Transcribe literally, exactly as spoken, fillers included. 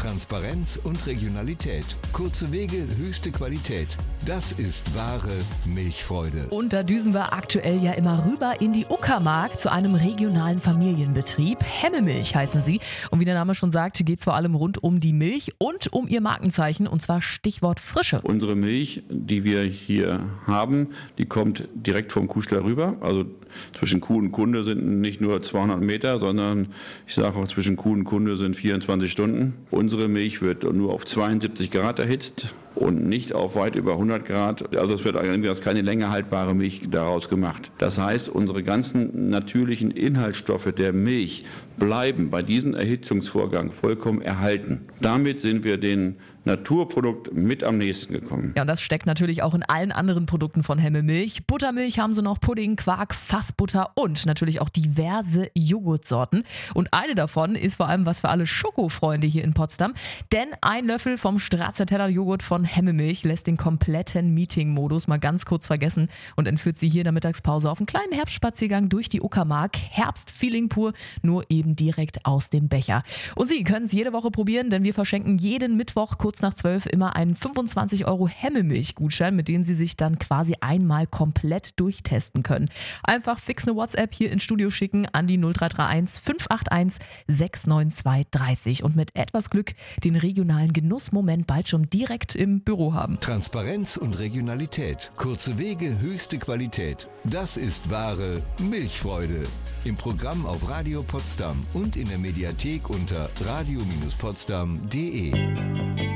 Transparenz und Regionalität. Kurze Wege, höchste Qualität. Das ist wahre Milchfreude. Und da düsen wir aktuell ja immer rüber in die Uckermark zu einem regionalen Familienbetrieb. Hemmemilch heißen sie. Und wie der Name schon sagt, geht es vor allem rund um die Milch und um ihr Markenzeichen, und zwar Stichwort Frische. Unsere Milch, die wir hier haben, die kommt direkt vom Kuhstall rüber. Also zwischen Kuh und Kunde sind nicht nur zweihundert Meter, sondern ich sage auch, zwischen Kuh und Kunde sind vierundzwanzig Stunden. Unsere Milch wird nur auf zweiundsiebzig Grad erhitzt und nicht auf weit über hundert Grad. Also es wird eigentlich keine länger haltbare Milch daraus gemacht. Das heißt, unsere ganzen natürlichen Inhaltsstoffe der Milch bleiben bei diesem Erhitzungsvorgang vollkommen erhalten. Damit sind wir den Naturprodukt mit am nächsten gekommen. Ja, und das steckt natürlich auch in allen anderen Produkten von Hemmemilch. Buttermilch haben sie noch, Pudding, Quark, Fassbutter und natürlich auch diverse Joghurtsorten. Und eine davon ist vor allem was für alle Schokofreunde hier in Potsdam. Denn ein Löffel vom Stracciatella Joghurt von Hemmemilch lässt den kompletten Meeting-Modus mal ganz kurz vergessen und entführt sie hier in der Mittagspause auf einen kleinen Herbstspaziergang durch die Uckermark. Herbstfeeling pur, nur eben direkt aus dem Becher. Und Sie können es jede Woche probieren, denn wir verschenken jeden Mittwoch kurz nach zwölf immer einen fünfundzwanzig Euro Hemmemilch-Gutschein, mit dem Sie sich dann quasi einmal komplett durchtesten können. Einfach fix eine WhatsApp hier ins Studio schicken an die null drei drei eins fünf acht eins sechs neun zwei drei null und mit etwas Glück den regionalen Genussmoment bald schon direkt im Büro haben. Transparenz und Regionalität. Kurze Wege, höchste Qualität. Das ist wahre Milchfreude. Im Programm auf Radio Potsdam und in der Mediathek unter radio Bindestrich potsdam punkt de.